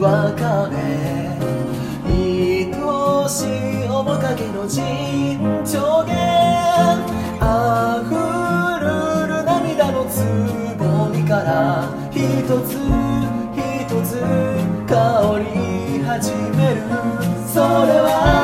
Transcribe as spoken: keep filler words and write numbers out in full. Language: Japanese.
かれ愛しい面影の陣長弦あふるる涙のつぼみから一つ一つ香り始めるそれは